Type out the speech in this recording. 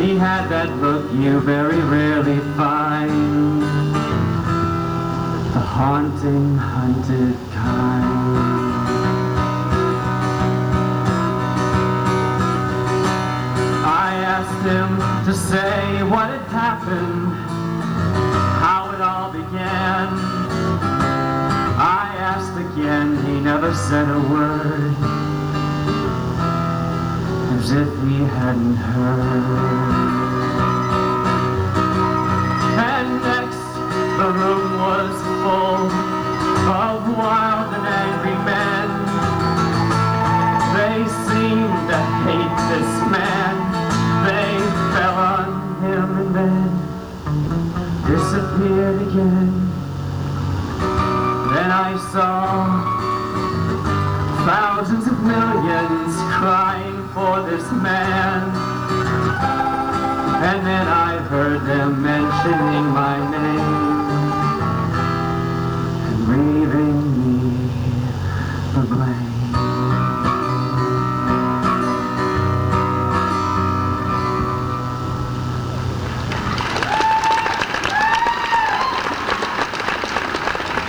He had that look you very rarely find, the haunting, hunted kind. I asked him to say what had happened, how it all began. I asked again, he never said a word, as if he hadn't heard. And next, the room was full of wild and angry men. They seemed to hate this man. They fell on him and then disappeared again. Then I saw thousands of millions crying for this man. And then I heard them mentioning my name and leaving me the blame.